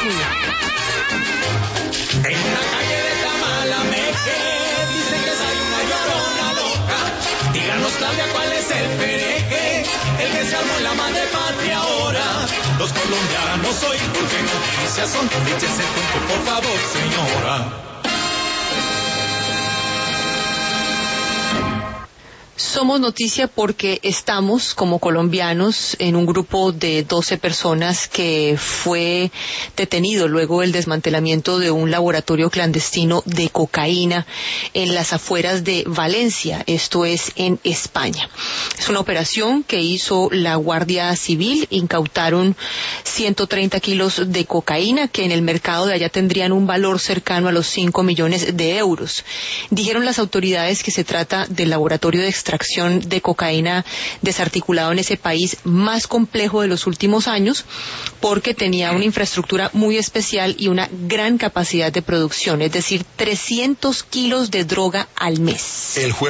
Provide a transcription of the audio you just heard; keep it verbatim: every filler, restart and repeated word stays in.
mío. En una calle de Tamalameque dicen que hay una llorona loca. Díganos, Claudia, ¿cuál es el pereje? El que se armó en la madre patria ahora. Los colombianos hoy, porque noticias son. Échese el cuento, por favor, señora. Somos noticia porque estamos, como colombianos, en un grupo de doce personas que fue detenido luego del desmantelamiento de un laboratorio clandestino de cocaína en las afueras de Valencia, esto es en España. Es una operación que hizo la Guardia Civil, incautaron ciento treinta kilos de cocaína que en el mercado de allá tendrían un valor cercano a los cinco millones de euros. Dijeron las autoridades que se trata del laboratorio de extracción de cocaína desarticulado en ese país más complejo de los últimos años, porque tenía una infraestructura muy especial y una gran capacidad de producción, es decir, trescientos kilos de droga al mes. El jueves